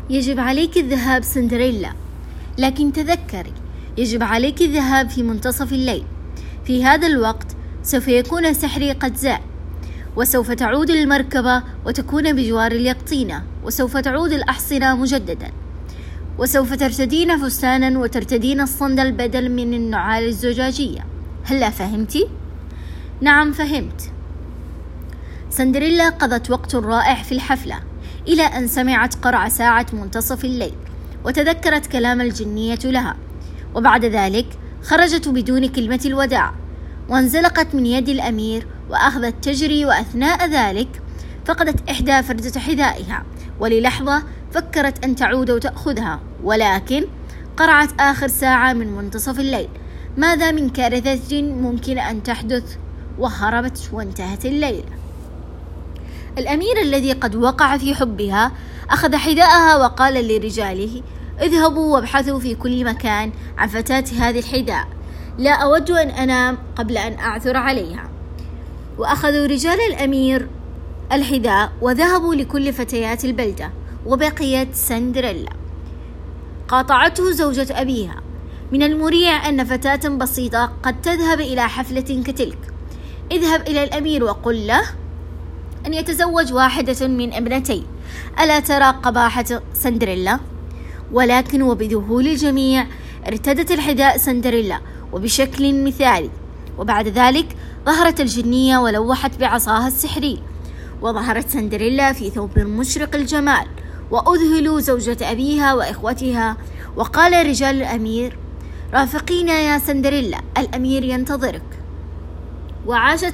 يجب عليك الذهاب سندريلا، لكن تذكري يجب عليك الذهاب في منتصف الليل. في هذا الوقت سوف يكون سحري قد زال، وسوف تعود المركبة وتكون بجوار اليقطينة، وسوف تعود الأحصنة مجددا، وسوف ترتدين فستانا وترتدين الصندل بدل من النعال الزجاجية. هلا فهمتي؟ نعم فهمت. سندريلا قضت وقت رائع في الحفلة إلى أن سمعت قرع ساعة منتصف الليل، وتذكرت كلام الجنية لها، وبعد ذلك خرجت بدون كلمة الوداع، وانزلقت من يد الأمير وأخذت تجري، وأثناء ذلك فقدت إحدى فردة حذائها، وللحظة فكرت أن تعود وتأخذها، ولكن قرعت آخر ساعة من منتصف الليل. ماذا من كارثة ممكن أن تحدث؟ وهربت وانتهت الليلة. الأمير الذي قد وقع في حبها أخذ حذاءها وقال لرجاله: اذهبوا وابحثوا في كل مكان عن فتاة هذه الحذاء، لا أود أن أنام قبل أن أعثر عليها. وأخذوا رجال الأمير الحذاء وذهبوا لكل فتيات البلدة، وبقيت سندريلا. قاطعته زوجة أبيها: من المريع أن فتاة بسيطة قد تذهب إلى حفلة كتلك، اذهب إلى الأمير وقل له أن يتزوج واحدة من ابنتي. ألا ترى قباحة سندريلا؟ ولكن وبذهول الجميع ارتدت الحذاء سندريلا وبشكل مثالي، وبعد ذلك ظهرت الجنية ولوحت بعصاها السحري، وظهرت سندريلا في ثوب مشرق الجمال، وأذهلوا زوجة أبيها وإخوتها. وقال رجال الأمير: رافقينا يا سندريلا، الأمير ينتظرك. وعاشت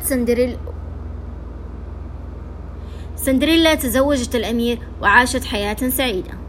سندريلا تزوجت الأمير وعاشت حياة سعيدة.